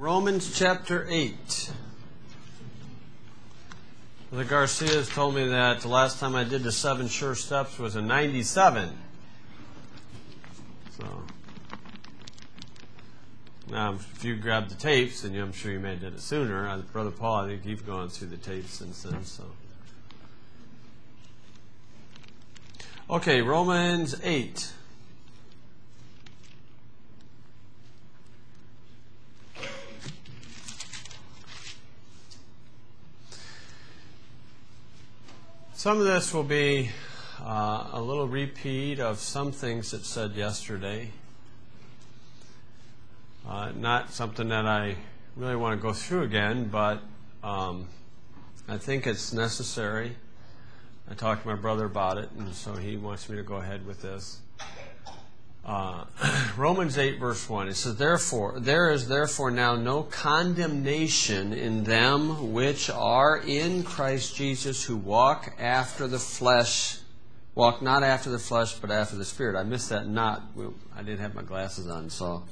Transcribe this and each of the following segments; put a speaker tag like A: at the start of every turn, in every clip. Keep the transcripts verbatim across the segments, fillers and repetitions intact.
A: Romans chapter eight. The Garcias told me that the last time I did the seven sure steps was in ninety-seven. So now, if you grab the tapes, then I'm sure you may have did it sooner. Uh, Brother Paul, I think you've gone through the tapes since then. So, okay, Romans eight. Some of this will be uh, a little repeat of some things that said yesterday. Uh, not something that I really want to go through again, but um, I think it's necessary. I talked to my brother about it, and so he wants me to go ahead with this. Uh, Romans eight, verse one, it says, "Therefore, there is therefore now no condemnation in them which are in Christ Jesus, who walk after the flesh, walk not after the flesh, but after the Spirit." I missed that not. I didn't have my glasses on, so.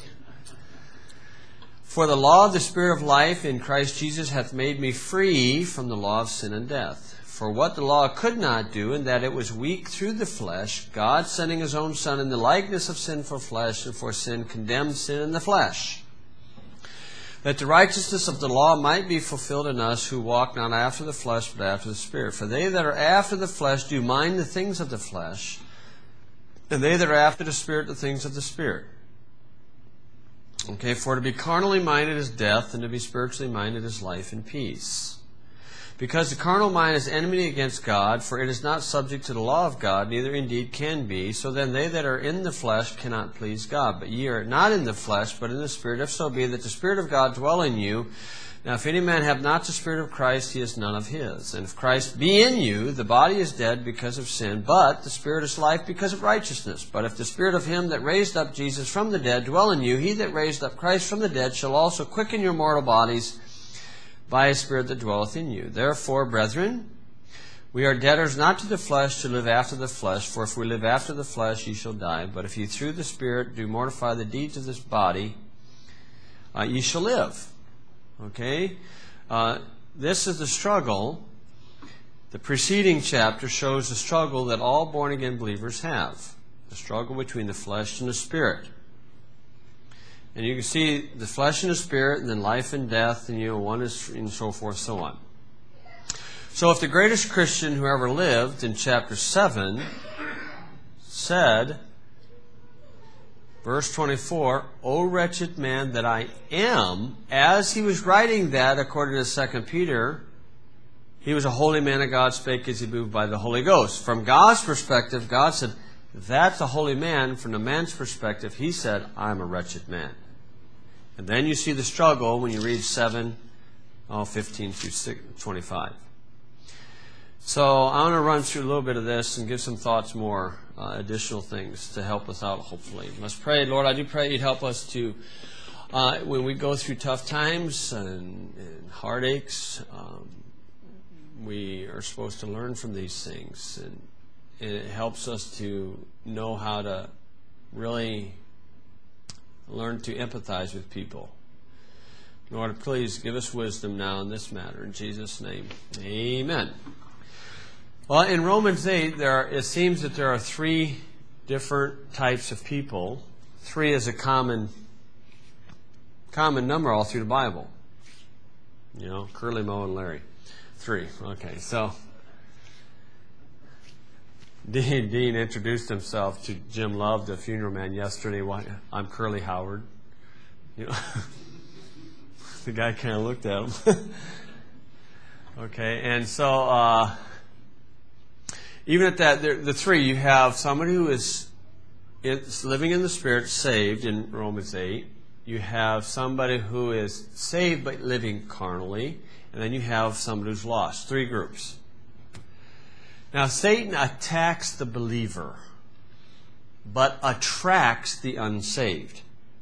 A: "For the law of the Spirit of life in Christ Jesus hath made me free from the law of sin and death. For what the law could not do, in that it was weak through the flesh, God sending his own Son in the likeness of sinful flesh, and for sin condemned sin in the flesh, that the righteousness of the law might be fulfilled in us who walk not after the flesh, but after the Spirit. For they that are after the flesh do mind the things of the flesh, and they that are after the Spirit the things of the Spirit. Okay, for to be carnally minded is death, and to be spiritually minded is life and peace. Because the carnal mind is enmity against God, for it is not subject to the law of God, neither indeed can be. So then they that are in the flesh cannot please God. But ye are not in the flesh, but in the Spirit, if so be that the Spirit of God dwell in you. Now if any man have not the Spirit of Christ, he is none of his. And if Christ be in you, the body is dead because of sin, but the Spirit is life because of righteousness. But if the Spirit of him that raised up Jesus from the dead dwell in you, he that raised up Christ from the dead shall also quicken your mortal bodies by his Spirit that dwelleth in you. Therefore, brethren, we are debtors not to the flesh to live after the flesh. For if we live after the flesh, ye shall die. But if ye through the Spirit do mortify the deeds of this body, uh, ye shall live." Okay? Uh, this is the struggle. The preceding chapter shows the struggle that all born-again believers have. The struggle between the flesh and the Spirit. And you can see the flesh and the Spirit, and then life and death, and you know, one is, and so forth, so on. So if the greatest Christian who ever lived in chapter seven said, verse twenty-four, "O wretched man that I am," as he was writing that, according to Second Peter, he was a holy man of God, spake as he moved by the Holy Ghost. From God's perspective, God said, that's a holy man. From the man's perspective, he said, I'm a wretched man. And then you see the struggle when you read seven, oh, fifteen through twenty-five. So I want to run through a little bit of this and give some thoughts more, uh, additional things to help us out, hopefully. Let's pray. Lord, I do pray you'd help us to, uh, when we go through tough times and, and heartaches, um, we are supposed to learn from these things. And, and it helps us to know how to really learn to empathize with people. Lord, please give us wisdom now in this matter. In Jesus' name, amen. Well, in Romans eight, there are, it seems that there are three different types of people. Three is a common common number all through the Bible. You know, Curly, Moe, and Larry. Three. Okay, so Dean, Dean introduced himself to Jim Love, the funeral man, yesterday. I'm Curly Howard. You know, the guy kind of looked at him. Okay, and so uh, even at that, the three, you have somebody who is living in the Spirit, saved in Romans eight. You have somebody who is saved but living carnally. And then you have somebody who's lost. Three groups. Now, Satan attacks the believer, but attracts the unsaved.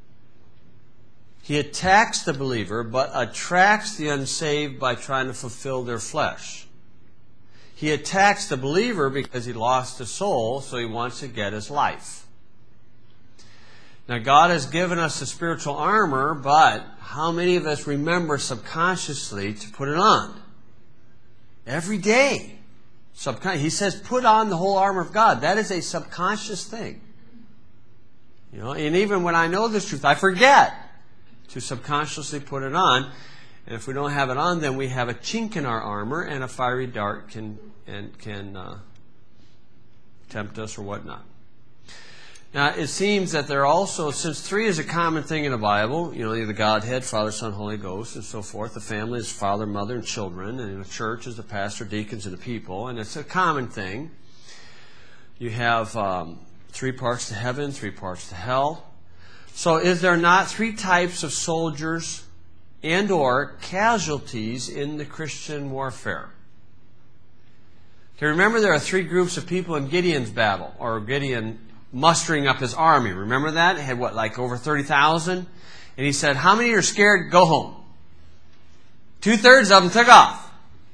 A: He attacks the believer, but attracts the unsaved by trying to fulfill their flesh. He attacks the believer because he lost his soul, so he wants to get his life. Now, God has given us the spiritual armor, but how many of us remember subconsciously to put it on? Every day. Subcon- he says, put on the whole armor of God. That is a subconscious thing. You know, and even when I know this truth, I forget to subconsciously put it on. And if we don't have it on, then we have a chink in our armor, and a fiery dart can and can uh, tempt us or whatnot. Now, it seems that there are also, since three is a common thing in the Bible, you know, the Godhead, Father, Son, Holy Ghost, and so forth. The family is father, mother, and children, and the church is the pastor, deacons, and the people, and it's a common thing. You have um, three parts to heaven, three parts to hell. So is there not three types of soldiers and or casualties in the Christian warfare? Okay, remember there are three groups of people in Gideon's battle, or Gideon mustering up his army. Remember that? He had, what, like over thirty thousand? And he said, how many are scared? Go home. Two-thirds of them took off.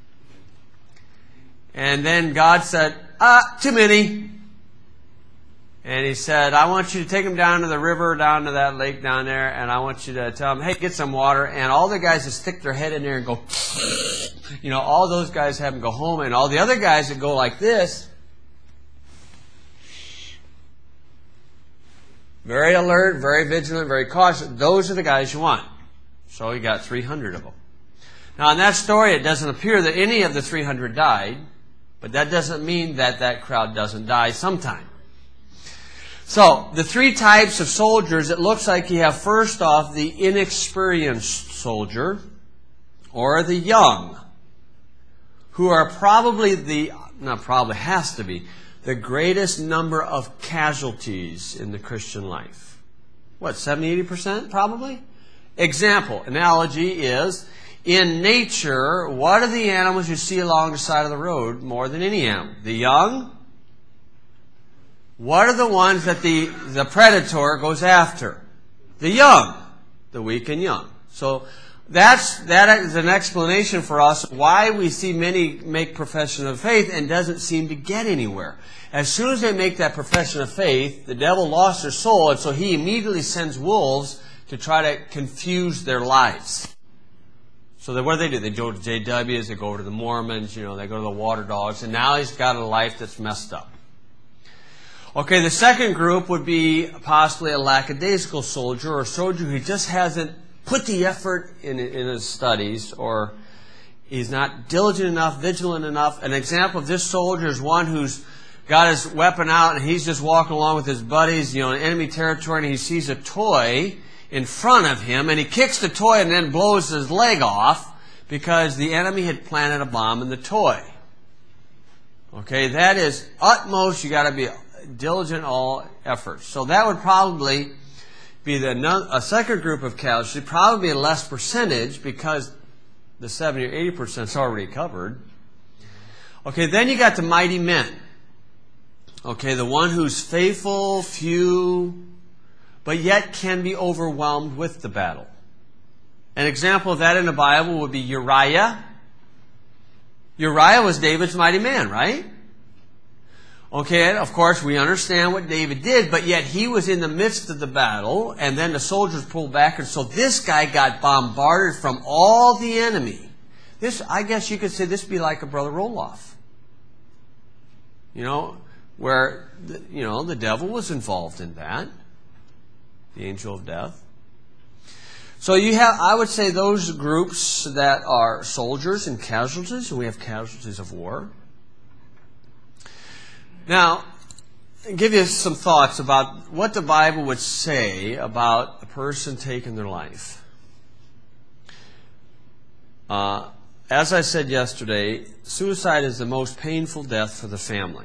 A: And then God said, ah, too many. And he said, I want you to take them down to the river, down to that lake down there, and I want you to tell them, hey, get some water. And all the guys that stick their head in there and go, you know, all those guys have them go home. And all the other guys that go like this, very alert, very vigilant, very cautious. Those are the guys you want. So he got three hundred of them. Now, in that story, it doesn't appear that any of the three hundred died, but that doesn't mean that that crowd doesn't die sometime. So, the three types of soldiers, it looks like you have first off the inexperienced soldier, or the young, who are probably the, not probably, has to be, the greatest number of casualties in the Christian life. What, seventy, eighty percent probably? Example, analogy is, in nature, what are the animals you see along the side of the road more than any animal? The young? What are the ones that the, the predator goes after? The young. The weak and young. So that's, that is an explanation for us why we see many make profession of faith and doesn't seem to get anywhere. As soon as they make that profession of faith, the devil lost their soul, and so he immediately sends wolves to try to confuse their lives. So that what do they do? They go to J Ws, they go over to the Mormons, you know, they go to the water dogs, and now he's got a life that's messed up. Okay, the second group would be possibly a lackadaisical soldier, or a soldier who just hasn't put the effort in, in his studies, or he's not diligent enough, vigilant enough. An example of this soldier is one who's got his weapon out and he's just walking along with his buddies, you know, in enemy territory, and he sees a toy in front of him, and he kicks the toy and then blows his leg off because the enemy had planted a bomb in the toy. Okay, that is utmost, you got to be diligent all efforts. So that would probably be the a second group of casualties, probably a less percentage because the seventy or eighty percent is already covered. Okay, then you got the mighty men. Okay, the one who's faithful, few, but yet can be overwhelmed with the battle. An example of that in the Bible would be Uriah. Uriah was David's mighty man, right? Okay, of course, we understand what David did, but yet he was in the midst of the battle, and then the soldiers pulled back, and so this guy got bombarded from all the enemy. This, I guess you could say this would be like a Brother Roloff. You know, where, the, you know, the devil was involved in that. The angel of death. So you have, I would say, those groups that are soldiers and casualties, and we have casualties of war. Now, I'll give you some thoughts about what the Bible would say about a person taking their life. Uh, as I said yesterday, suicide is the most painful death for the family.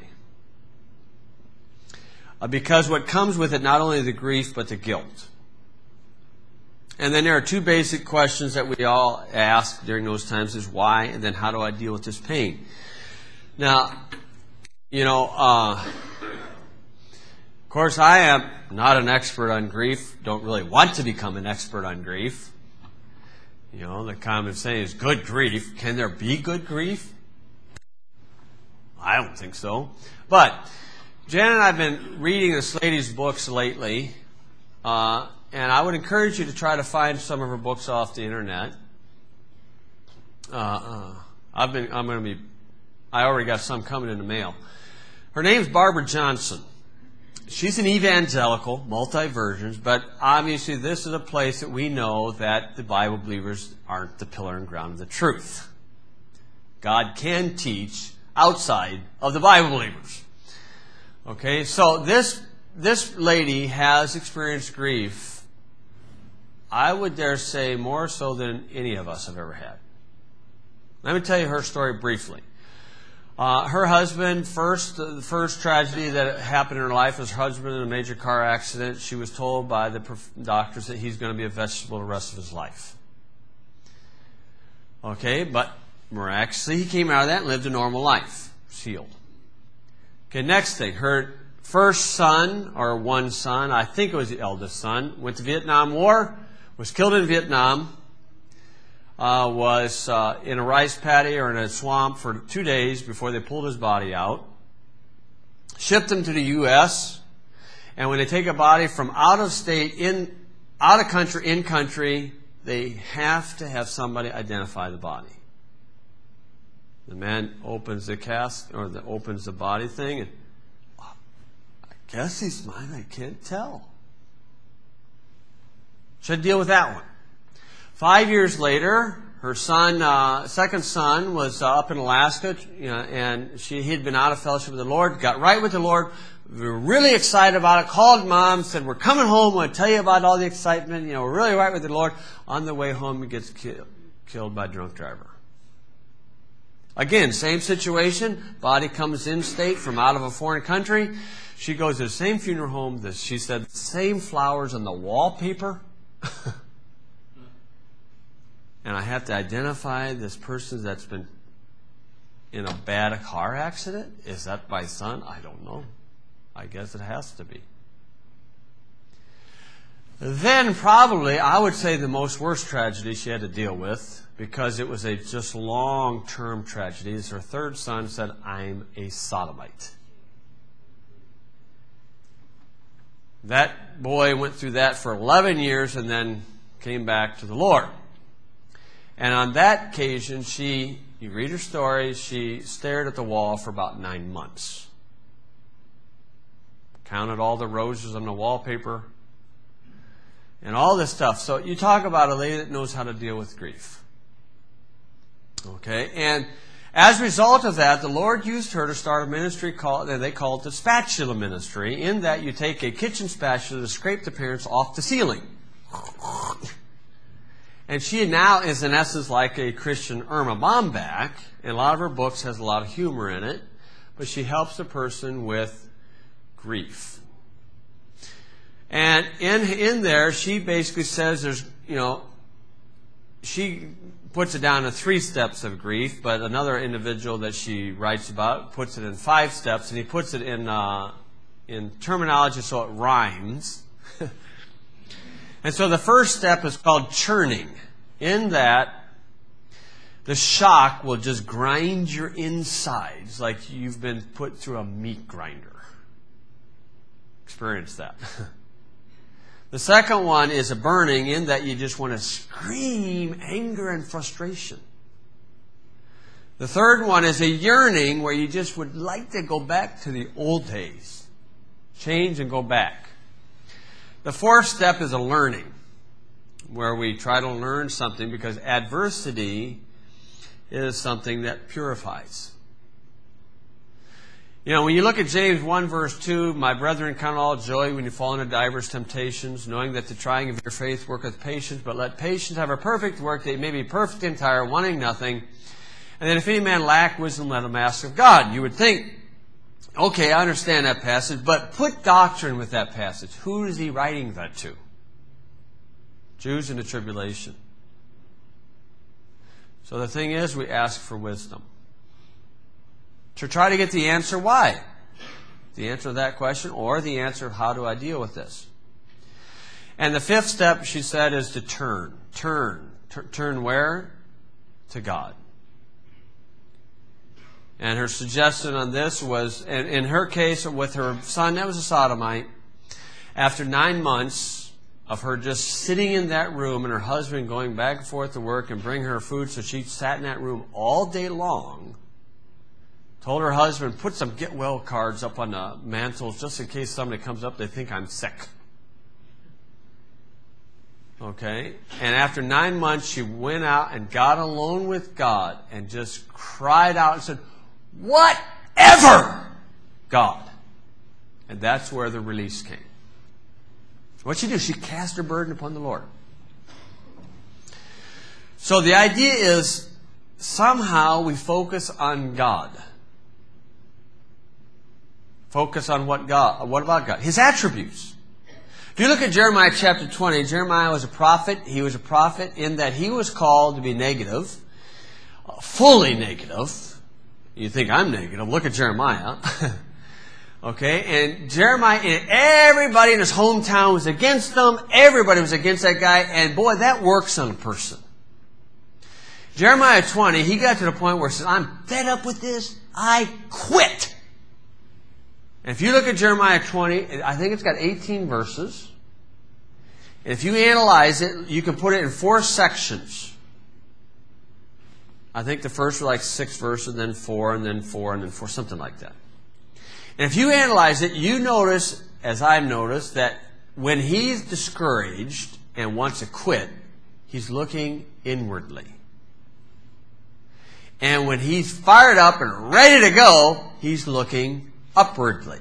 A: Uh, because what comes with it, not only the grief, but the guilt. And then there are two basic questions that we all ask during those times is why, and then how do I deal with this pain? Now, you know, uh, of course, I am not an expert on grief, don't really want to become an expert on grief. You know, the common saying is good grief. Can there be good grief? I don't think so. But Jan and I have been reading this lady's books lately, Uh, and I would encourage you to try to find some of her books off the internet. Uh, uh, I've been, I'm going to be, I already got some coming in the mail. Her name's Barbara Johnson. She's an evangelical, multi-versions, but obviously this is a place that we know that the Bible believers aren't the pillar and ground of the truth. God can teach outside of the Bible believers. Okay, so this this lady has experienced grief, I would dare say, more so than any of us have ever had. Let me tell you her story briefly. Uh, her husband, first, the first tragedy that happened in her life was her husband in a major car accident. She was told by the doctors that he's going to be a vegetable the rest of his life. Okay, but miraculously he came out of that and lived a normal life. Healed. Okay, next thing. Her first son, or one son, I think it was the eldest son, went to Vietnam War, was killed in Vietnam, uh, was uh, in a rice paddy or in a swamp for two days before they pulled his body out, shipped him to the U S, and when they take a body from out of state, in out of country, in country, they have to have somebody identify the body. The man opens the cast, or the, opens the body thing, and oh, I guess he's mine, I can't tell. Should deal with that one. Five years later, her son, uh, second son, was uh, up in Alaska, you know, and she he had been out of fellowship with the Lord, got right with the Lord. We were really excited about it. Called mom, said, "We're coming home. I want to tell you about all the excitement. You know, we're really right with the Lord." On the way home, he gets killed, killed by a drunk driver. Again, same situation. Body comes in state from out of a foreign country. She goes to the same funeral home. That she said, same flowers on the wallpaper. And I have to identify this person that's been in a bad car accident? Is that my son? I don't know. I guess it has to be. Then probably, I would say the most worst tragedy she had to deal with, because it was a just long-term tragedy, is her third son said, "I'm a sodomite." That boy went through that for eleven years and then came back to the Lord. And on that occasion, she, you read her story, she stared at the wall for about nine months. Counted all the roses on the wallpaper and all this stuff. So you talk about a lady that knows how to deal with grief. Okay, and as a result of that, the Lord used her to start a ministry called, they call it the spatula ministry, in that you take a kitchen spatula to scrape the parents off the ceiling. And she now is in essence like a Christian Irma Bomback, and a lot of her books has a lot of humor in it, but she helps a person with grief. And in in there, she basically says there's, you know, she puts it down to three steps of grief, but another individual that she writes about puts it in five steps, and he puts it in uh, in terminology so it rhymes. And so the first step is called churning, in that the shock will just grind your insides like you've been put through a meat grinder. Experience that. The second one is a burning, in that you just want to scream anger and frustration. The third one is a yearning, where you just would like to go back to the old days. Change and go back. The fourth step is a learning, where we try to learn something, because adversity is something that purifies. You know, when you look at James one verse two, "My brethren, count it all joy when you fall into divers temptations, knowing that the trying of your faith worketh patience, but let patience have a perfect work, that you may be perfect and entire, wanting nothing. And then if any man lack wisdom, let him ask of God." You would think, okay, I understand that passage, but put doctrine with that passage. Who is he writing that to? Jews in the tribulation. So the thing is, we ask for wisdom. To try to get the answer why. The answer to that question, or the answer of how do I deal with this. And the fifth step, she said, is to turn. Turn. T- turn where? To God. And her suggestion on this was, in, in her case with her son that was a sodomite, after nine months, of her just sitting in that room and her husband going back and forth to work and bring her food, so she sat in that room all day long, told her husband, put some get well cards up on the mantles just in case somebody comes up, they think I'm sick. Okay? And after nine months, she went out and got alone with God and just cried out and said, whatever, God. And that's where the release came. What she do? She cast her burden upon the Lord. So the idea is somehow we focus on God. Focus on what God, what about God? His attributes. If you look at Jeremiah chapter twenty, Jeremiah was a prophet. He was a prophet in that he was called to be negative, fully negative. You think I'm negative? Look at Jeremiah. Okay, and Jeremiah, and everybody in his hometown was against him. Everybody was against that guy, and boy, that works on a person. Jeremiah twenty, he got to the point where he says, I'm fed up with this. I quit. And if you look at Jeremiah twenty, I think it's got eighteen verses. And if you analyze it, you can put it in four sections. I think the first were like six verses, then four, and then four, and then four, something like that. And if you analyze it, you notice, as I've noticed, that when he's discouraged and wants to quit, he's looking inwardly. And when he's fired up and ready to go, he's looking upwardly.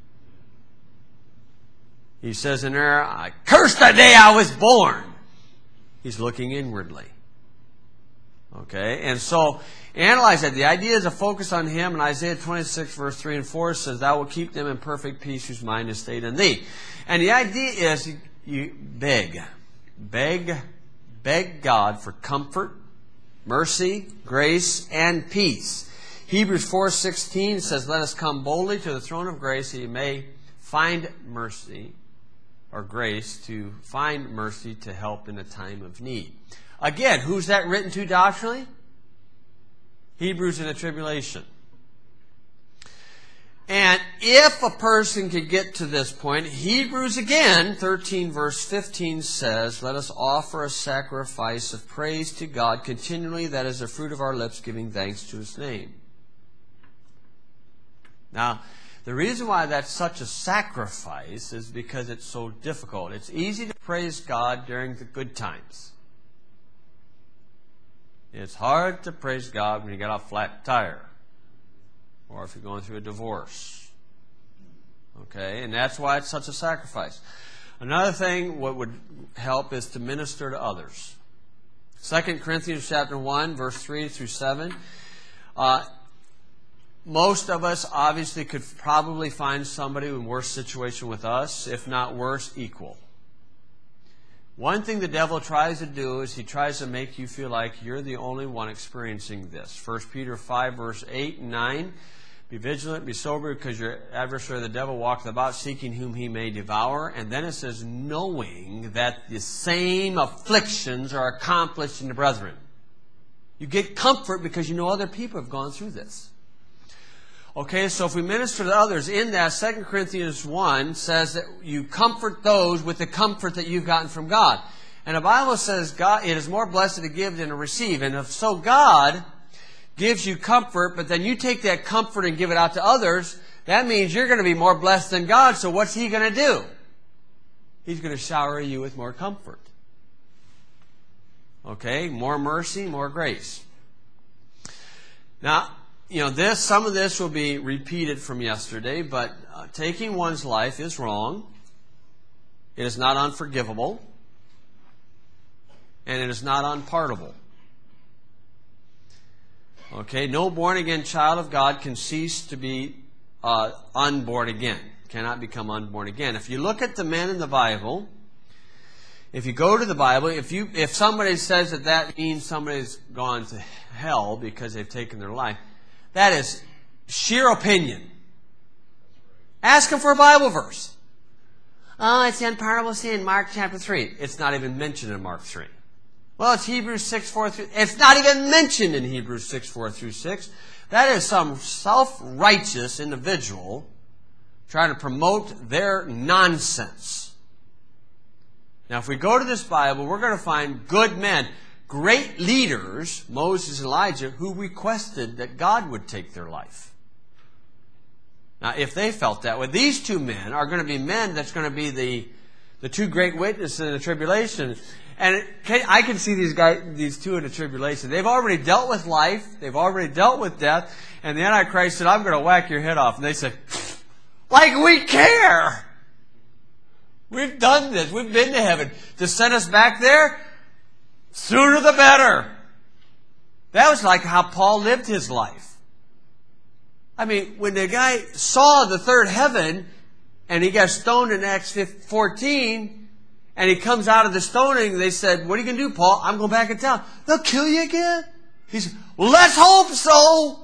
A: He says in there, I curse the day I was born. He's looking inwardly. Okay, and so analyze that. The idea is to focus on him. And Isaiah twenty-six, verse three and four says, Thou will keep them in perfect peace whose mind is stayed on thee. And the idea is you, you beg, beg, beg God for comfort, mercy, grace, and peace. Hebrews four sixteen says, Let us come boldly to the throne of grace that you may find mercy, or grace to find mercy to help in a time of need. Again, who's that written to doctrinally? Hebrews in the tribulation. And if a person could get to this point, Hebrews again, thirteen verse fifteen says, Let us offer a sacrifice of praise to God continually, that is the fruit of our lips, giving thanks to His name. Now, the reason why that's such a sacrifice is because it's so difficult. It's easy to praise God during the good times. It's hard to praise God when you got a flat tire or if you're going through a divorce. Okay? And that's why it's such a sacrifice. Another thing, what would help is to minister to others. Second Corinthians chapter one, verse three through seven. Uh, most of us obviously could probably find somebody in worse situation with us, if not worse, equal. One thing the devil tries to do is he tries to make you feel like you're the only one experiencing this. First Peter five, verse eight and nine. Be vigilant, be sober, because your adversary the devil walketh about seeking whom he may devour. And then it says, knowing that the same afflictions are accomplished in the brethren. You get comfort because you know other people have gone through this. Okay, so if we minister to others, in that, Second Corinthians one says that you comfort those with the comfort that you've gotten from God. And the Bible says God, it is more blessed to give than to receive. And if so, God gives you comfort, but then you take that comfort and give it out to others, that means you're going to be more blessed than God. So what's He going to do? He's going to shower you with more comfort. Okay, more mercy, more grace. Now, you know, this, some of this will be repeated from yesterday, but uh, taking one's life is wrong. It is not unforgivable. And it is not unpardonable. Okay, no born-again child of God can cease to be uh, unborn again. Cannot become unborn again. If you look at the men in the Bible, if you go to the Bible, if you if somebody says that that means somebody's gone to hell because they've taken their life, that is sheer opinion. Ask them for a Bible verse. Oh, it's the unpardonable sin in Mark chapter three. It's not even mentioned in Mark three. Well, it's Hebrews six, four through... It's not even mentioned in Hebrews six, four through six. That is some self-righteous individual trying to promote their nonsense. Now, if we go to this Bible, we're going to find good men, great leaders, Moses and Elijah, who requested that God would take their life. Now, if they felt that way, these two men are going to be men that's going to be the, the two great witnesses in the tribulation. And it, I can see these guys, these two in the tribulation. They've already dealt with life. They've already dealt with death. And the Antichrist said, I'm going to whack your head off. And they said, like we care. We've done this. We've been to heaven. To send us back there, sooner the better. That was like how Paul lived his life. I mean, when the guy saw the third heaven and he got stoned in Acts fourteen, and he comes out of the stoning, they said, what are you going to do, Paul? I'm going back in town. They'll kill you again? He said, well, let's hope so.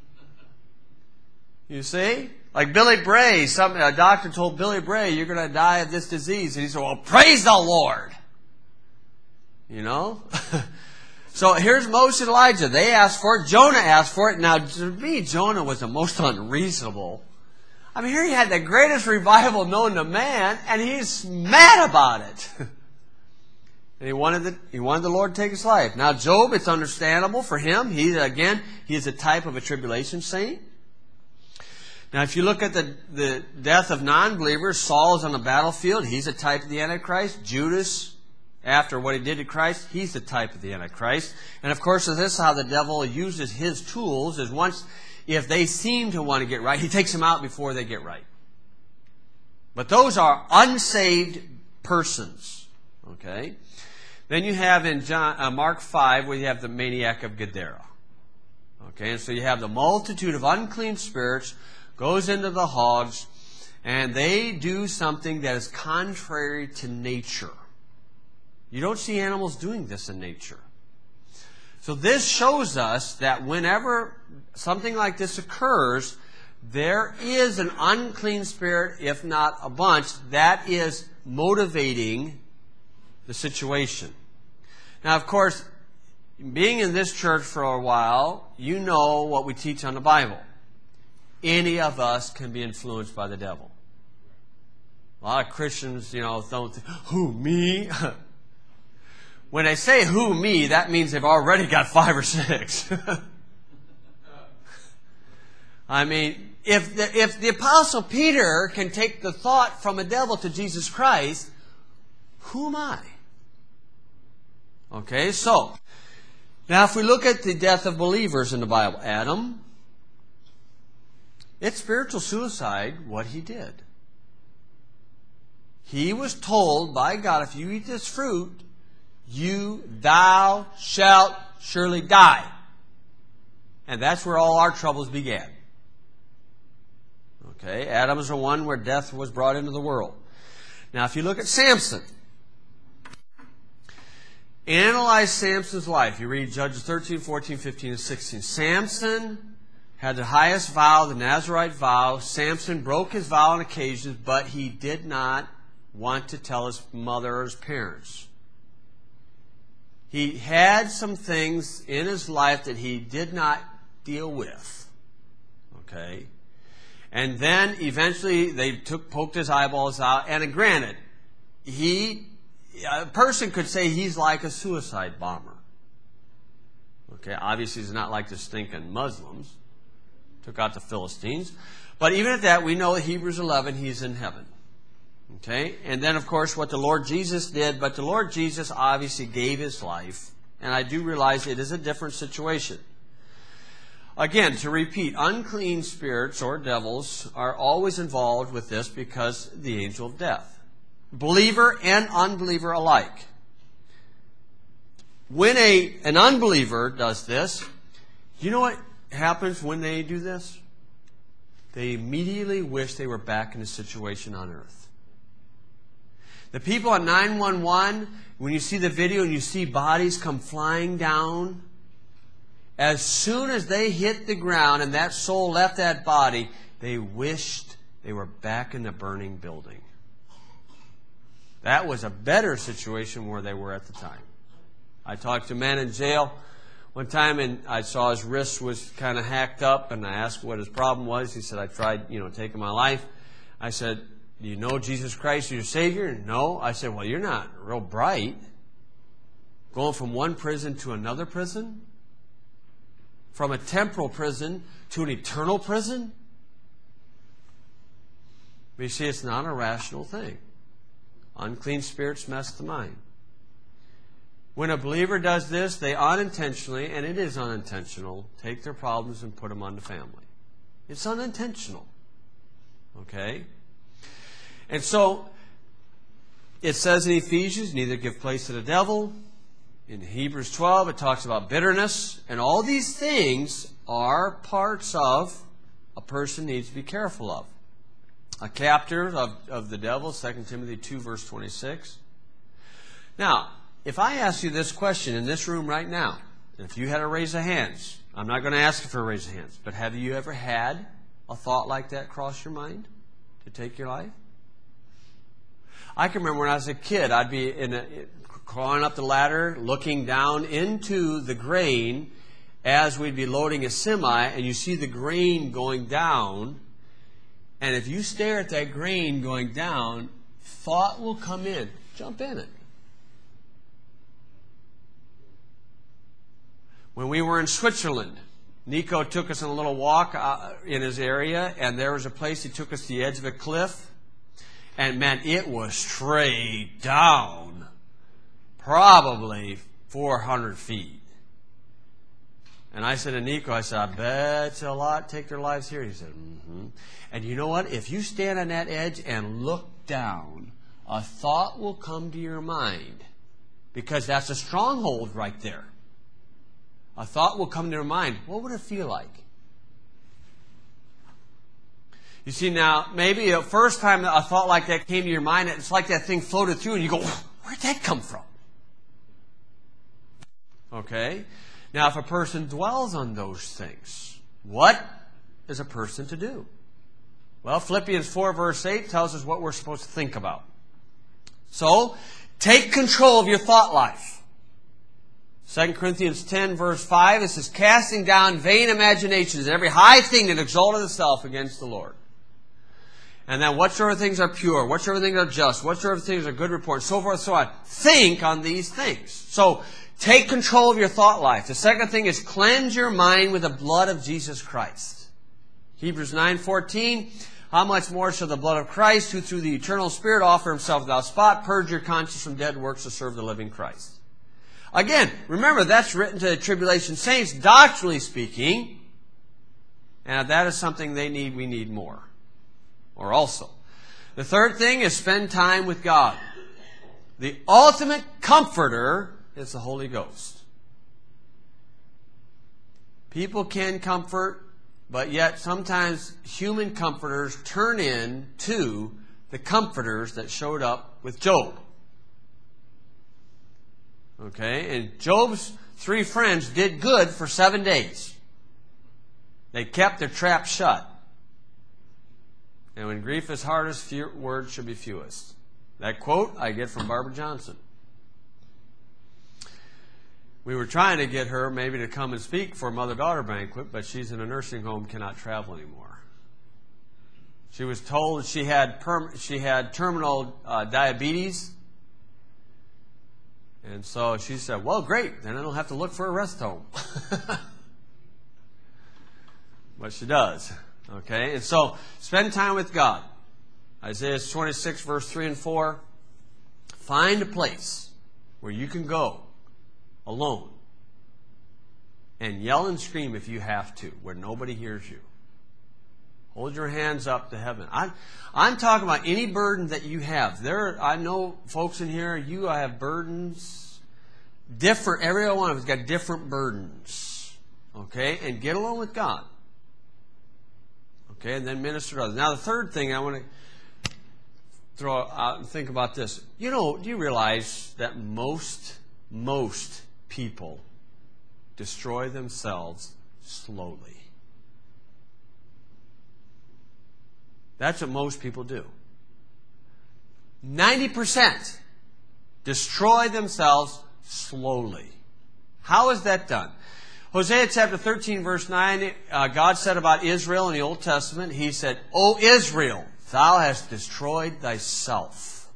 A: You see? Like Billy Bray, some, a doctor told Billy Bray, you're going to die of this disease. And he said, well, praise the Lord. You know? So here's Moses and Elijah. They asked for it. Jonah asked for it. Now, to me, Jonah was the most unreasonable. I mean, here he had the greatest revival known to man, and he's mad about it. And he wanted, the, he wanted the Lord to take his life. Now, Job, it's understandable for him. He, again, he is a type of a tribulation saint. Now, if you look at the, the death of non-believers, Saul is on the battlefield. He's a type of the Antichrist. Judas, after what he did to Christ, he's the type of the Antichrist. And, of course, this is how the devil uses his tools, is once... if they seem to want to get right, he takes them out before they get right. But those are unsaved persons. Okay? Then you have in John, uh, Mark five, where you have the maniac of Gadara. Okay? And so you have the multitude of unclean spirits goes into the hogs, and they do something that is contrary to nature. You don't see animals doing this in nature. So this shows us that whenever something like this occurs, there is an unclean spirit, if not a bunch, that is motivating the situation. Now, of course, being in this church for a while, you know what we teach on the Bible. Any of us can be influenced by the devil. A lot of Christians, you know, don't think, who, me? When they say who, me, that means they've already got five or six. I mean, if the, if the Apostle Peter can take the thought from a devil to Jesus Christ, who am I? Okay, so, now if we look at the death of believers in the Bible, Adam, it's spiritual suicide what he did. He was told by God, if you eat this fruit, you, thou shalt surely die. And that's where all our troubles began. Okay, Adam is the one where death was brought into the world. Now, if you look at Samson, analyze Samson's life. You read Judges thirteen, fourteen, fifteen, and sixteen. Samson had the highest vow, the Nazirite vow. Samson broke his vow on occasions, but he did not want to tell his mother or his parents. He had some things in his life that he did not deal with. Okay? And then eventually they took poked his eyeballs out. And granted, he a person could say he's like a suicide bomber. Okay, obviously he's not like the stinking Muslims. Took out the Philistines. But even at that, we know that Hebrews eleven, he's in heaven. Okay? And then, of course, what the Lord Jesus did. But the Lord Jesus obviously gave his life. And I do realize it is a different situation. Again, to repeat, unclean spirits or devils are always involved with this because the angel of death. Believer and unbeliever alike. When a, an unbeliever does this, you know what happens when they do this? They immediately wish they were back in the situation on earth. The people on nine one one, when you see the video and you see bodies come flying down, as soon as they hit the ground and that soul left that body, they wished they were back in the burning building. That was a better situation where they were at the time. I talked to a man in jail one time, and I saw his wrist was kind of hacked up, and I asked what his problem was. He said, I tried, you know, taking my life. I said, do you know Jesus Christ as your Savior? No. I said, well, you're not real bright. Going from one prison to another prison? From a temporal prison to an eternal prison? But you see, it's not a rational thing. Unclean spirits mess the mind. When a believer does this, they unintentionally, and it is unintentional, take their problems and put them on the family. It's unintentional. Okay? And so, it says in Ephesians, neither give place to the devil. In Hebrews twelve, it talks about bitterness. And all these things are parts of a person needs to be careful of. A captive of, of the devil, Second Timothy two, verse twenty-six. Now, if I ask you this question in this room right now, and if you had to raise a hands, I'm not going to ask you for a raise of hands, but have you ever had a thought like that cross your mind to take your life? I can remember when I was a kid, I'd be in a, crawling up the ladder, looking down into the grain as we'd be loading a semi, and you see the grain going down. And if you stare at that grain going down, thought will come in. Jump in it. When we were in Switzerland, Nico took us on a little walk uh, in his area, and there was a place he took us to the edge of a cliff. And man, it was straight down, probably four hundred feet. And I said to Nico, I said, I bet a lot take their lives here. He said, mm-hmm. And you know what? If you stand on that edge and look down, a thought will come to your mind. Because that's a stronghold right there. A thought will come to your mind. What would it feel like? You see, now, maybe the first time a thought like that came to your mind, it's like that thing floated through and you go, where'd that come from? Okay? Now, if a person dwells on those things, what is a person to do? Well, Philippians four, verse eight tells us what we're supposed to think about. So, take control of your thought life. Second Corinthians ten, verse five, it says, casting down vain imaginations and every high thing that exalteth itself against the Lord. And then whatsoever things are pure, whatsoever things are just, whatsoever things are good report, so forth and so on. Think on these things. So, take control of your thought life. The second thing is cleanse your mind with the blood of Jesus Christ. Hebrews nine fourteen, how much more shall the blood of Christ, who through the eternal Spirit offer himself without spot, purge your conscience from dead works to serve the living Christ. Again, remember, that's written to the tribulation saints, doctrinally speaking. And that is something they need, we need more. Or also. The third thing is spend time with God. The ultimate comforter is the Holy Ghost. People can comfort, but yet sometimes human comforters turn into the comforters that showed up with Job. Okay, and Job's three friends did good for seven days. They kept their trap shut. And when grief is hardest, few words should be fewest. That quote I get from Barbara Johnson. We were trying to get her maybe to come and speak for a mother-daughter banquet, but she's in a nursing home, cannot travel anymore. She was told she had perm- she had terminal uh, diabetes. And so she said, well, great, then I don't have to look for a rest home. But she does. Okay? And so, spend time with God. Isaiah twenty-six, verse three and four. Find a place where you can go alone and yell and scream if you have to, where nobody hears you. Hold your hands up to heaven. I'm, I'm talking about any burden that you have. There, I know folks in here, you have burdens. Different, every one of us got different burdens. Okay? And get along with God. Okay? And then minister to others. Now, the third thing I want to throw out and think about this. You know, do you realize that most, most people destroy themselves slowly? That's what most people do. ninety percent destroy themselves slowly. How is that done? Hosea chapter thirteen, verse nine, uh, God said about Israel in the Old Testament, He said, O Israel, thou hast destroyed thyself.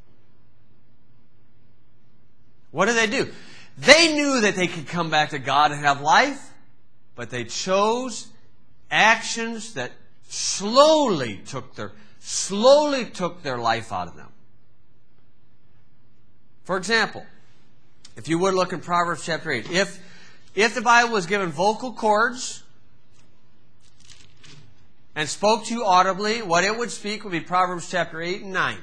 A: What did they do? They knew that they could come back to God and have life, but they chose actions that slowly took their slowly took their life out of them. For example, if you would look in Proverbs chapter eight, if if the Bible was given vocal cords and spoke to you audibly, what it would speak would be Proverbs chapter eight and nine.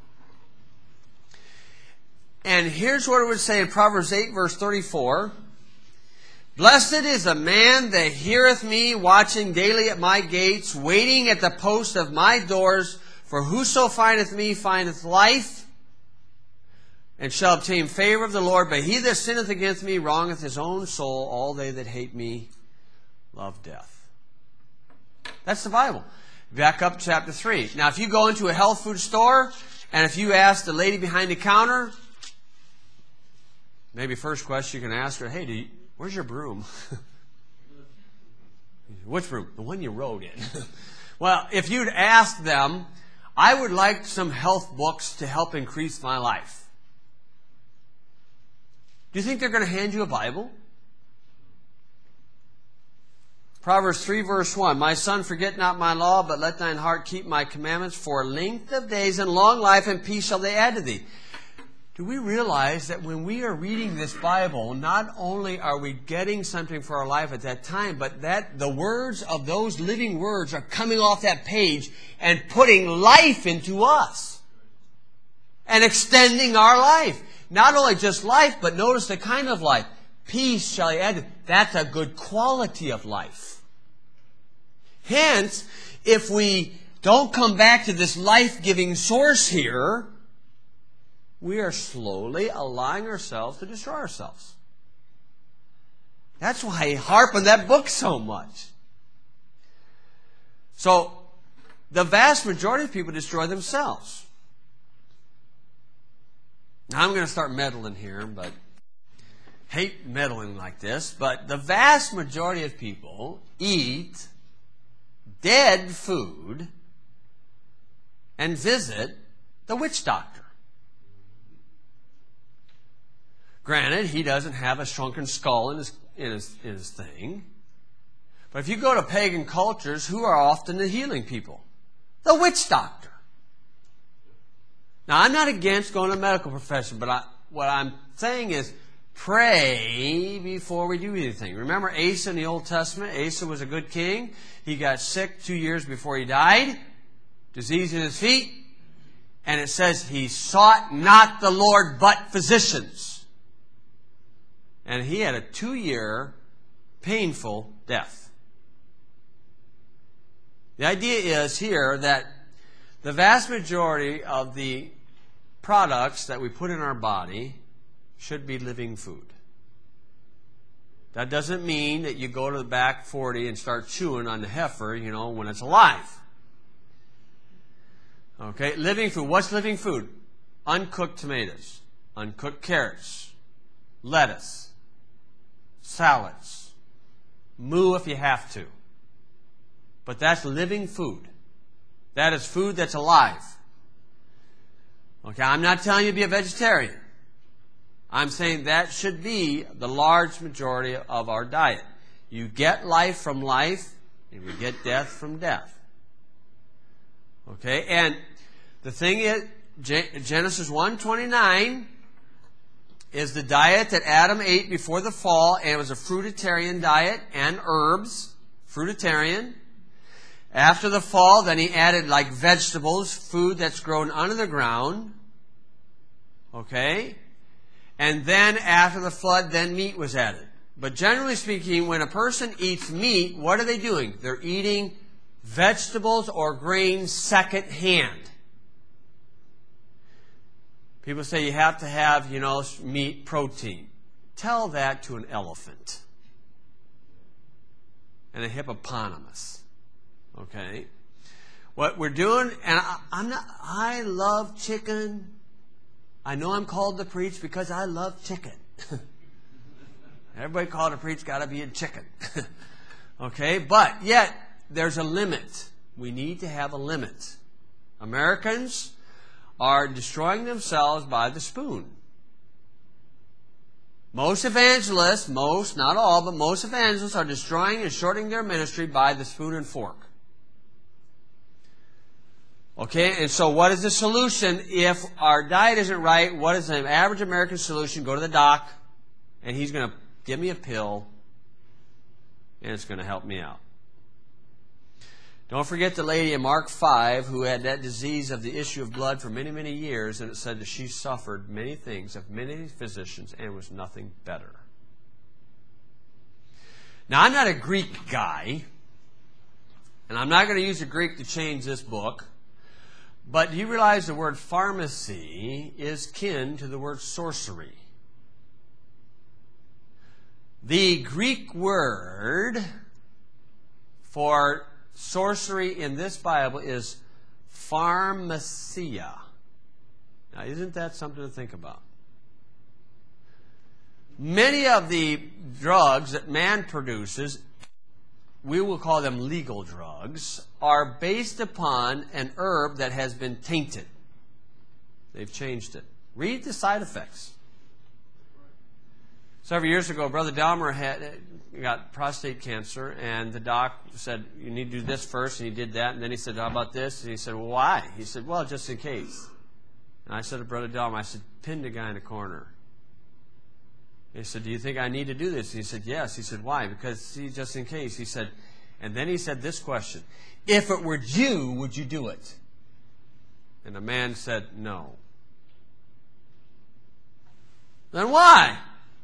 A: And here's what it would say in Proverbs eight, verse thirty-four. Blessed is the man that heareth me, watching daily at my gates, waiting at the post of my doors. For whoso findeth me findeth life, and shall obtain favor of the Lord. But he that sinneth against me wrongeth his own soul. All they that hate me love death. That's the Bible. Back up to chapter three. Now, if you go into a health food store, and if you ask the lady behind the counter, maybe first question you can ask her, hey, do you, where's your broom? Which broom? The one you rode in. Well, if you'd ask them, I would like some health books to help increase my life. Do you think they're going to hand you a Bible? Proverbs three, verse one. My son, forget not my law, but let thine heart keep my commandments. For length of days and long life and peace shall they add to thee. Do we realize that when we are reading this Bible, not only are we getting something for our life at that time, but that the words of those living words are coming off that page and putting life into us and extending our life. Not only just life, but notice the kind of life. Peace shall he add. That's a good quality of life. Hence, if we don't come back to this life-giving source here, we are slowly allowing ourselves to destroy ourselves. That's why I harp on that book so much. So, the vast majority of people destroy themselves. Now, I'm going to start meddling here, but hate meddling like this, but the vast majority of people eat dead food and visit the witch doctor. Granted, he doesn't have a shrunken skull in his, in his, in his thing. But if you go to pagan cultures, who are often the healing people? The witch doctor. Now, I'm not against going to the medical profession, but I, what I'm saying is pray before we do anything. Remember Asa in the Old Testament? Asa was a good king. He got sick two years before he died. Disease in his feet. And it says he sought not the Lord but physicians. And he had a two-year painful death. The idea is here that the vast majority of the products that we put in our body should be living food. That doesn't mean that you go to the back forty and start chewing on the heifer, you know, when it's alive. Okay, living food. What's living food? Uncooked tomatoes, uncooked carrots, lettuce, salads. Moo if you have to. But that's living food. That is food that's alive. Okay, I'm not telling you to be a vegetarian. I'm saying that should be the large majority of our diet. You get life from life, and we get death from death. Okay, and the thing is, Genesis one twenty-nine is the diet that Adam ate before the fall, and it was a fruitarian diet and herbs, fruitarian. After the fall, then he added like vegetables, food that's grown under the ground. Okay? And then after the flood, then meat was added. But generally speaking, when a person eats meat, what are they doing? They're eating vegetables or grains second hand. People say you have to have, you know, meat protein. Tell that to an elephant and a hippopotamus. Okay? What we're doing, and I, I'm not, I love chicken. I know I'm called to preach because I love chicken. Everybody called to preach got to be a chicken. Okay? But yet, there's a limit. We need to have a limit Americans are destroying themselves by the spoon. Most evangelists, most, not all, but most evangelists are destroying and shortening their ministry by the spoon and fork. Okay, and so what is the solution? If our diet isn't right, what is the average American solution? Go to the doc, and he's going to give me a pill, and it's going to help me out. Don't forget the lady in Mark five who had that disease of the issue of blood for many, many years, and it said that she suffered many things of many physicians and was nothing better. Now, I'm not a Greek guy, and I'm not going to use the Greek to change this book, but do you realize the word pharmacy is kin to the word sorcery? The Greek word for sorcery in this Bible is pharmacia. Now, isn't that something to think about? Many of the drugs that man produces, we will call them legal drugs, are based upon an herb that has been tainted. They've changed it. Read the side effects. Several years ago, Brother Dahmer had got prostate cancer, and the doc said, you need to do this first, and he did that, and then he said, how about this? And he said, well, why? He said, well, just in case. And I said to Brother Dahmer, I said, pin the guy in the corner. He said, do you think I need to do this? And he said, yes. He said, why? Because, see, just in case. He said, and then he said this question, if it were you, would you do it? And the man said, no. Then why?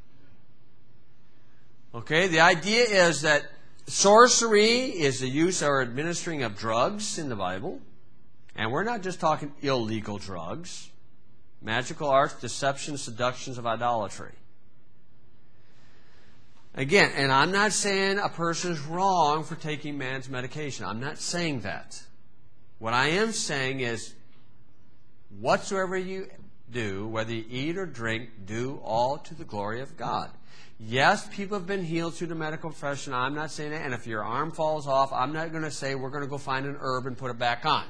A: Okay, the idea is that sorcery is the use or administering of drugs in the Bible. And we're not just talking illegal drugs. Magical arts, deception, seductions of idolatry. Again, and I'm not saying a person is wrong for taking man's medication. I'm not saying that. What I am saying is, whatsoever you do, whether you eat or drink, do all to the glory of God. Yes, people have been healed through the medical profession. I'm not saying that. And if your arm falls off, I'm not going to say we're going to go find an herb and put it back on.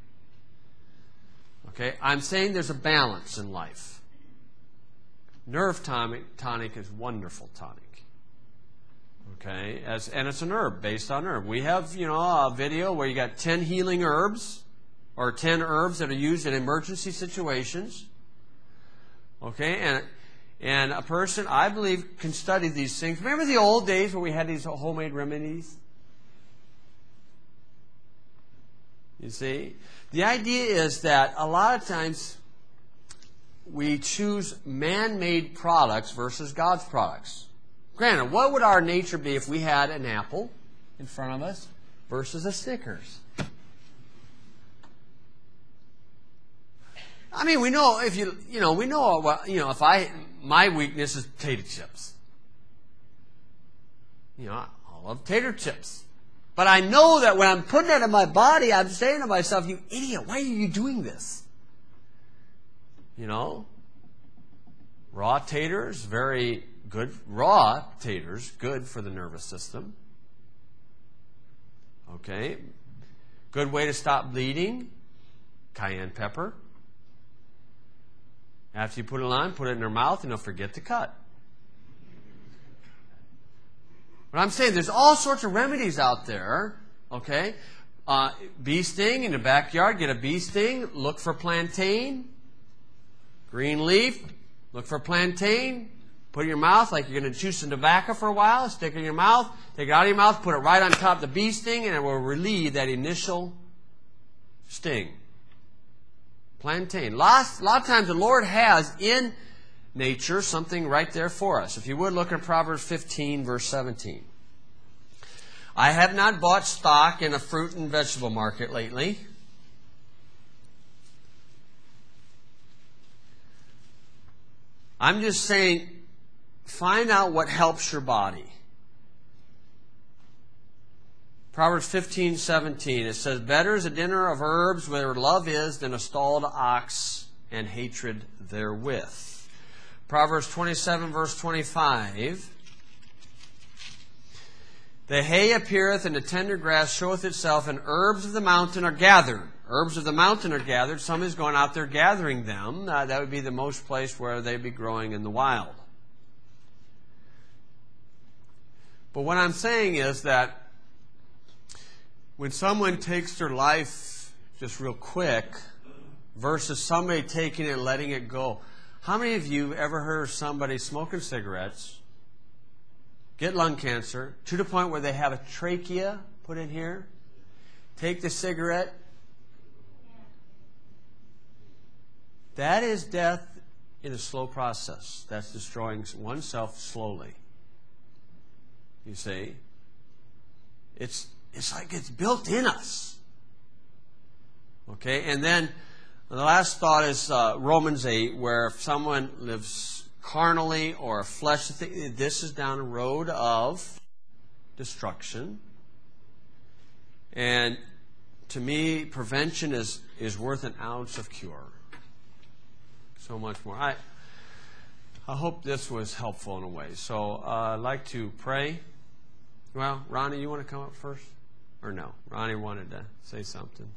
A: Okay? I'm saying there's a balance in life. Nerve tonic, tonic is wonderful tonic. Okay? As, and it's an herb, based on herb. We have, you know, a video where you got ten healing herbs, or ten herbs that are used in emergency situations. Okay? And And a person, I believe, can study these things. Remember the old days where we had these homemade remedies? You see? The idea is that a lot of times we choose man-made products versus God's products. Granted, what would our nature be if we had an apple in front of us versus a Snickers? I mean, we know if you, you know, we know, well, you know, if I, my weakness is potato chips. You know, I love tater chips. But I know that when I'm putting it in my body, I'm saying to myself, you idiot, why are you doing this? You know? Raw taters, very good. Raw taters, good for the nervous system. Okay? Good way to stop bleeding, cayenne pepper. After you put it on, put it in their mouth, and they'll forget to cut. But I'm saying there's all sorts of remedies out there, okay? Uh, bee sting in the backyard, get a bee sting, look for plantain, green leaf, look for plantain, put it in your mouth like you're going to chew some tobacco for a while, stick it in your mouth, take it out of your mouth, put it right on top of the bee sting, and it will relieve that initial sting. Plantain. A lot, a lot of times the Lord has in nature something right there for us. If you would, look at Proverbs fifteen, verse seventeen. I have not bought stock in a fruit and vegetable market lately. I'm just saying, find out what helps your body. Proverbs fifteen, seventeen, it says, better is a dinner of herbs where love is than a stalled ox and hatred therewith. Proverbs twenty-seven, verse twenty-five, the hay appeareth and the tender grass showeth itself, and herbs of the mountain are gathered. herbs of the mountain are gathered, somebody's going out there gathering them. Uh, that would be the most place where they'd be growing in the wild. But what I'm saying is that when someone takes their life just real quick versus somebody taking it and letting it go, how many of you have ever heard of somebody smoking cigarettes, get lung cancer, to the point where they have a trachea put in here, take the cigarette? That is death in a slow process. That's destroying oneself slowly. You see? It's, it's like it's built in us. Okay? And then the last thought is uh, Romans eight, where if someone lives carnally or flesh, this is down a road of destruction. And to me, prevention is, is worth an ounce of cure. So much more. I I hope this was helpful in a way. So uh, I'd like to pray. Well, Ronnie, you want to come up first? Or no? Ronnie wanted to say something.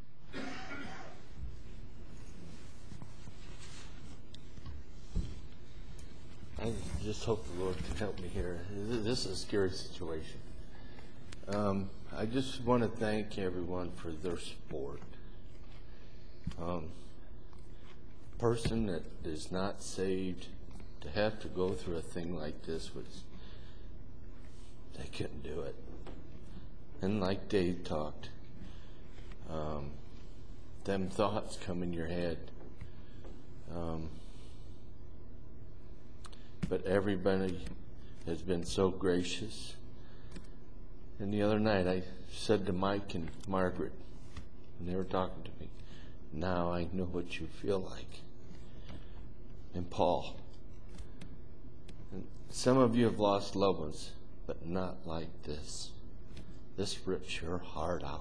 B: I just hope the Lord can help me here. This is a scary situation. Um, I just want to thank everyone for their support. Um, person that is not saved to have to go through a thing like this was, they couldn't do it. And like Dave talked, um, them thoughts come in your head. Um, but everybody has been so gracious. And the other night I said to Mike and Margaret, and they were talking to me, now I know what you feel like. And Paul, and some of you have lost loved ones, but not like this. This rips your heart out.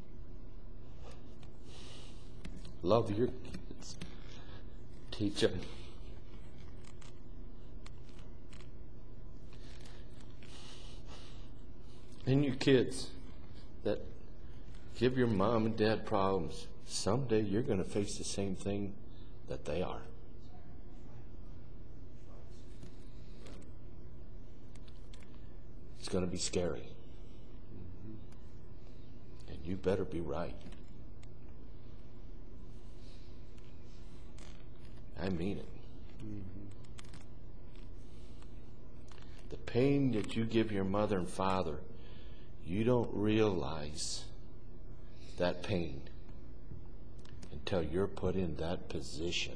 B: Love your kids. Teach them. And you kids that give your mom and dad problems, someday you're going to face the same thing that they are. It's going to be scary. And you better be right. I mean it. Mm-hmm. The pain that you give your mother and father, you don't realize that pain until you're put in that position.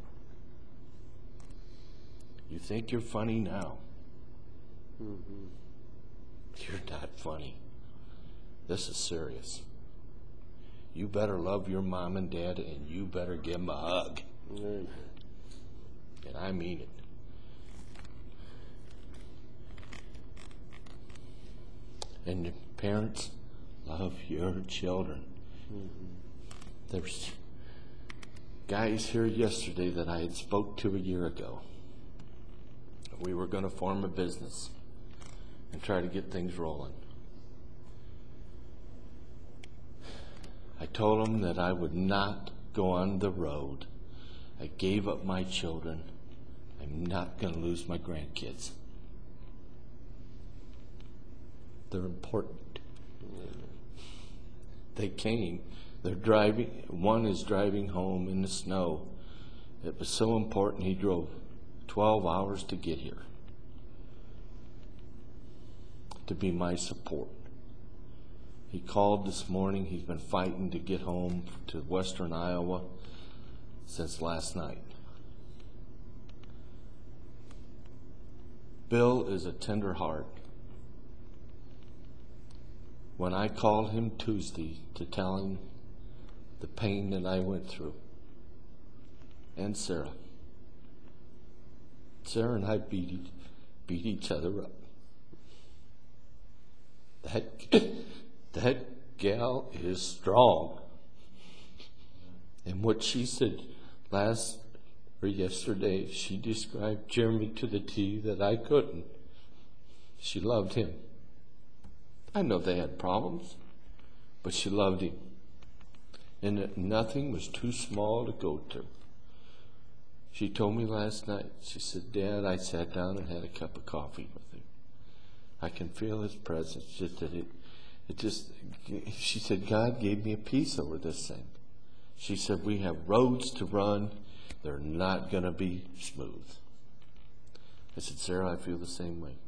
B: You think you're funny now. Mm-hmm. You're not funny. This is serious. You better love your mom and dad, and you better give them a hug. Mm-hmm. And I mean it. And your parents, love your children. Mm-hmm. There's guys here yesterday that I had spoke to a year ago. We were going to form a business and try to get things rolling. I told them that I would not go on the road. I gave up my children. I'm not going to lose my grandkids. They're important. They came. They're driving. One is driving home in the snow. It was so important he drove twelve hours to get here to be my support. He called this morning. He's been fighting to get home to western Iowa since last night. Bill is a tender heart. When I called him Tuesday to tell him the pain that I went through, and Sarah, Sarah and I beat, beat each other up. That, that gal is strong. And what she said last or yesterday, she described Jeremy to the T that I couldn't. She loved him. I know they had problems, but she loved him. and that nothing was too small to go to. She told me last night, she said, Dad, I sat down and had a cup of coffee with him. I can feel his presence, just that it, it just, she said, God gave me a peace over this thing. She said, we have roads to run. They're not going to be smooth. I said, Sarah, I feel the same way.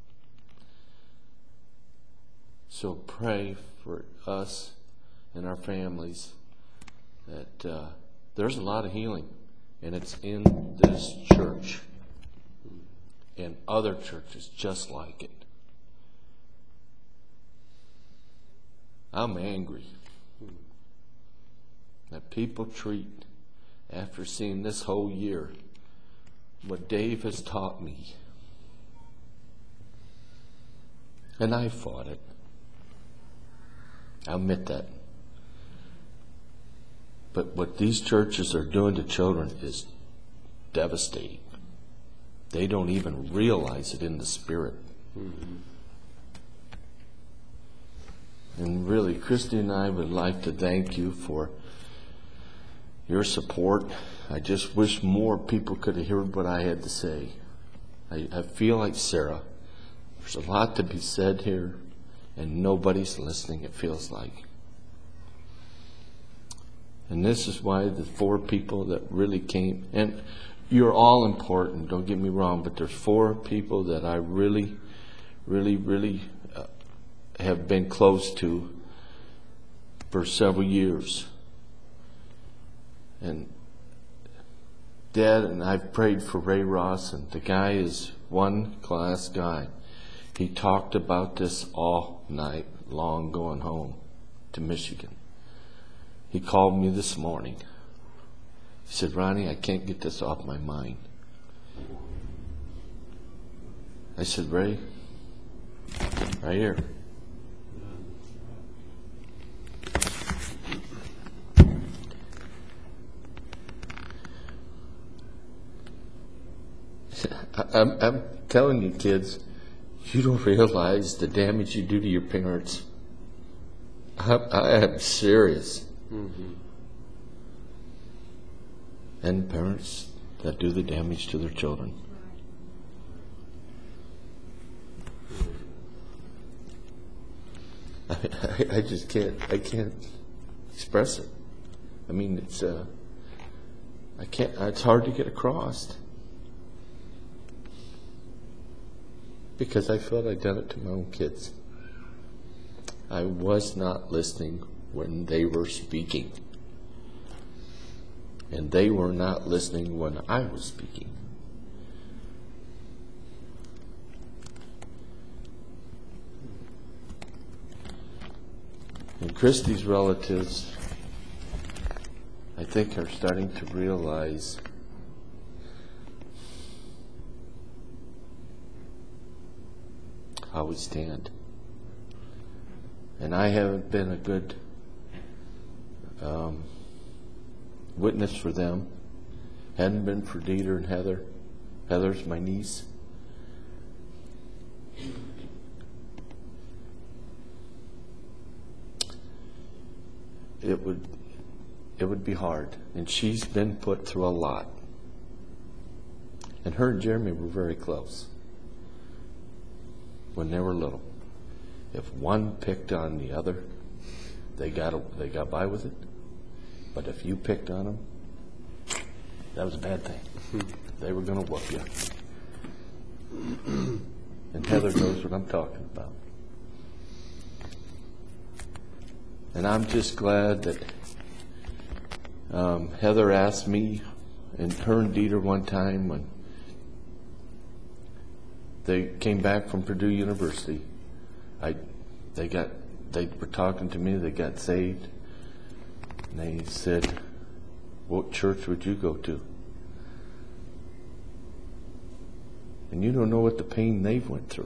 B: So pray for us and our families that uh, there's a lot of healing, and it's in this church and other churches just like it. I'm angry that people treat, after seeing this whole year, what Dave has taught me. And I fought it. I admit that. But what these churches are doing to children is devastating. They don't even realize it in the spirit. Mm-hmm. And really, Christy and I would like to thank you for your support. I just wish more people could have heard what I had to say. I, I feel like Sarah. There's a lot to be said here, and nobody's listening, it feels like. And this is why the four people that really came, and you're all important, don't get me wrong, but there's four people that I really, really, really uh, have been close to for several years. And Dad and I've prayed for Ray Ross, and the guy is one class guy. He talked about this all night long going home to Michigan. He called me this morning. He said, Ronnie, I can't get this off my mind. I said, Ray, right here. I'm, I'm telling you, kids, you don't realize the damage you do to your parents. I, I am serious. Mm-hmm. And parents that do the damage to their children. I, I, I just can't. I can't express it. I mean, it's. Uh, I can't. It's hard to get across. Because I felt I'd done it to my own kids. I was not listening when they were speaking. And they were not listening when I was speaking. And Christy's relatives, I think, are starting to realize how we stand. And I haven't been a good um, witness for them. Hadn't been for Dieter and Heather. Heather's my niece. It would it would be hard. And she's been put through a lot. And her and Jeremy were very close when they were little. If one picked on the other, they got they got by with it. But if you picked on them, that was a bad thing. They were going to whoop you. And Heather knows what I'm talking about. And I'm just glad that um, Heather asked me, and her and Dieter one time when they came back from Purdue University, I, they got, they were talking to me, they got saved, and they said, what church would you go to? And you don't know what the pain they've went through.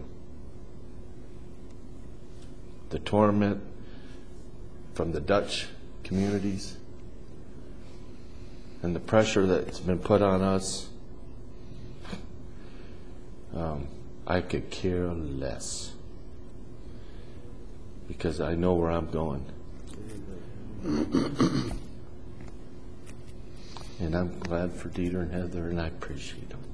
B: The torment from the Dutch communities and the pressure that's been put on us. Um, I could care less because I know where I'm going. And I'm glad for Dieter and Heather, and I appreciate them.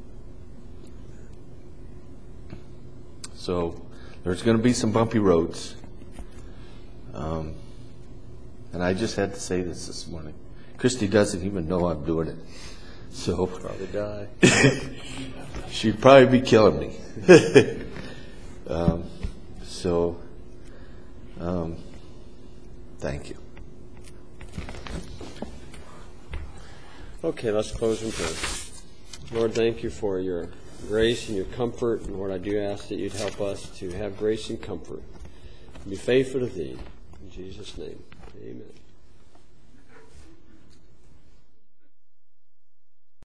B: So there's going to be some bumpy roads. Um, and I just had to say this this morning. Christy doesn't even know I'm doing it. So
A: Probably die.
B: she'd probably be killing me. um, so, um, thank you.
A: Okay, let's close in prayer. Lord, thank you for your grace and your comfort. And Lord, I do ask that you'd help us to have grace and comfort. Be faithful to thee. In Jesus' name, amen.